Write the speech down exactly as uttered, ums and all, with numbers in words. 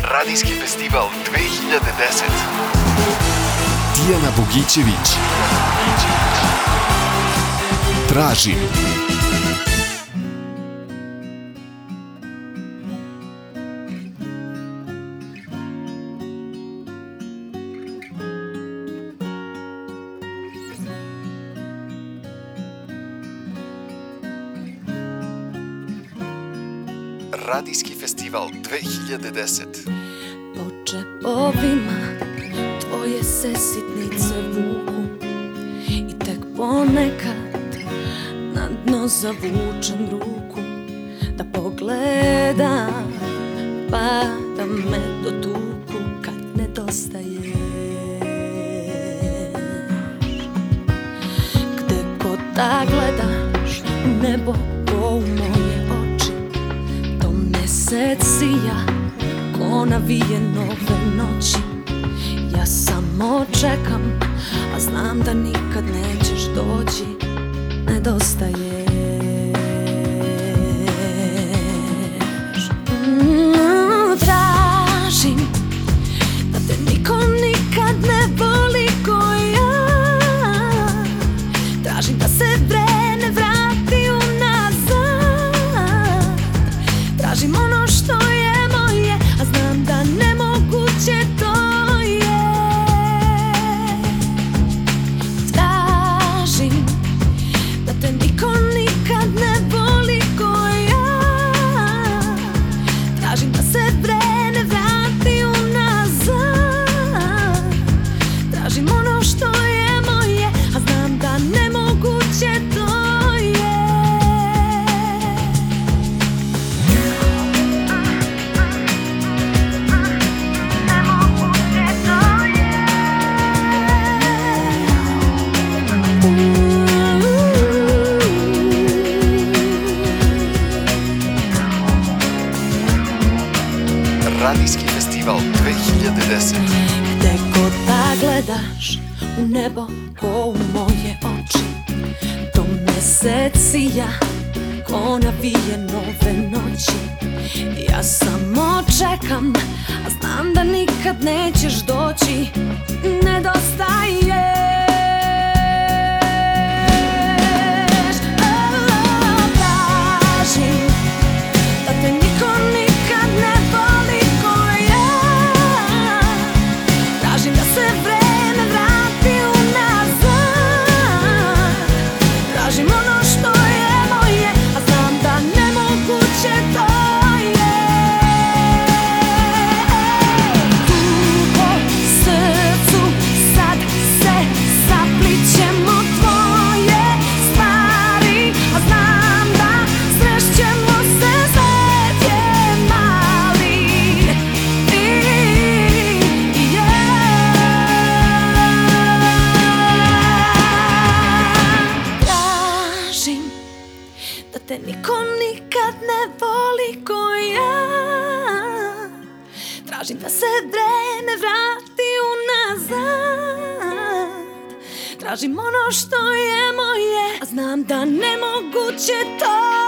Radijski festival dve hiljade deset. Tijana Bogićević. Tražim. Radijski festival dve hiljade deset. Po džepovima tvoje se sitnice vuku i tek ponekad na dno zavučem ruku da pogledam, pa da me dotuku kad nedostaješ. Gde god da gledaš u nebo ko u moje oči, to mesec sija ko navije nove noći. Ja samo čekam, a znam da nikad nećeš doći. Nedostaješ. mm, Tražim da te niko nikad ne voli ko ja. Tražim da se vreme vrati unazad. Tražim ono što je moje, a znam da nemoguće to je. Tražim da te niko nikad ne voli ko ja. Tražim da se vreme vrati unazad. Tražim ono što je moje, a znam da nemoguće to je. Radijski festival dve hiljade deset. Gde god da gledaš u nebo ko u moje oči, to mesec sija ko navije nove noći. Ja samo čekam, a znam da nikad nećeš doći. Nedostaješ. Tražim da te niko nikad ne voli ko ja. Tražim da se vreme vrati unazad. Tražim ono što je moje, a znam da nemoguće to je. Tu po srcu sad se saplićemo tvoje stvari, a znam da srešćemo se, svet je mali. I, i ja tražim da te niko nikad ne voli ko ja. Tražim da se vreme vrati unazad. Tražim ono što je moje, a znam da nemoguće to